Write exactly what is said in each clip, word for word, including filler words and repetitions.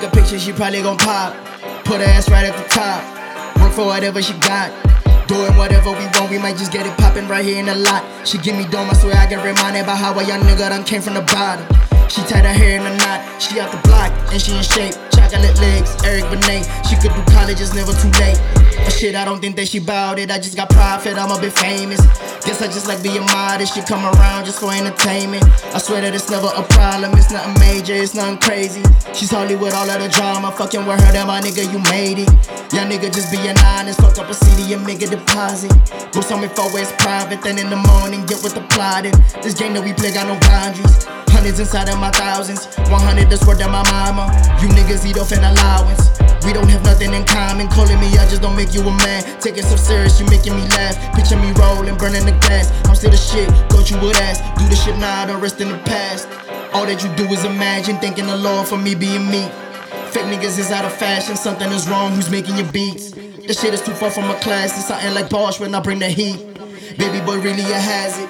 a picture, she probably gon' pop. Put her ass right at the top. Work for whatever she got. Doing whatever we want, we might just get it poppin' right here in the lot. She give me dome, I swear I get reminded about how a young nigga done came from the bottom. She tied her hair in a knot, she out the block, and she in shape. Chocolate legs, Eric Benet. She could do college, it's never too late. But shit, I don't think that she bout it. I just got profit, I'm a bit famous. Guess I just like being modest. She come around just for entertainment. I swear that it's never a problem, it's nothing major, it's nothing crazy. She's hardly with all of the drama. Fucking with her, that my nigga, you made it. Young nigga just being honest. Fuck up a C D and make a deposit. Go somewhere for where it's private, then in the morning get with the plotting. This game that we play got no boundaries. Hundreds inside of my thousands. one hundred that's worth of my mama. You niggas eat off an allowance. We don't have nothing in common. Calling me I just don't make you a man. Take it so serious, you making me laugh. Picture me rolling, burning the gas. I'm still the shit, coach you would ask. Do the shit now, the rest in the past. All that you do is imagine, thanking the Lord for me being me. Fake niggas is out of fashion, something is wrong, who's making your beats? This shit is too far from a class, it's something like Bosch when I bring the heat. Baby boy really a hazard.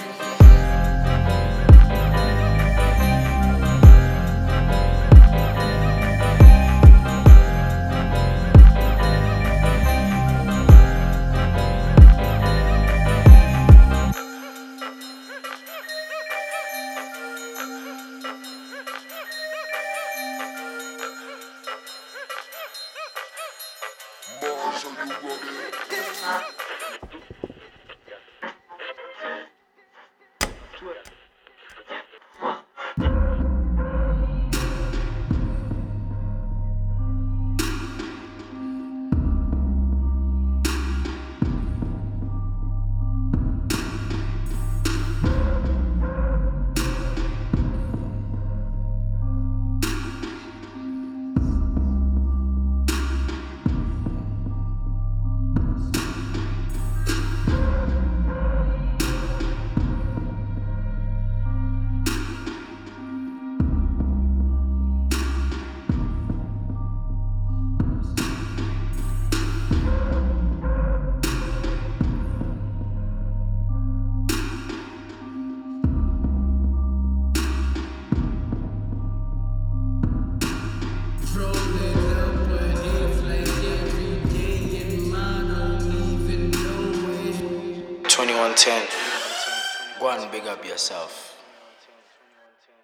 So you run it. twenty-one ten. Go and big up yourself.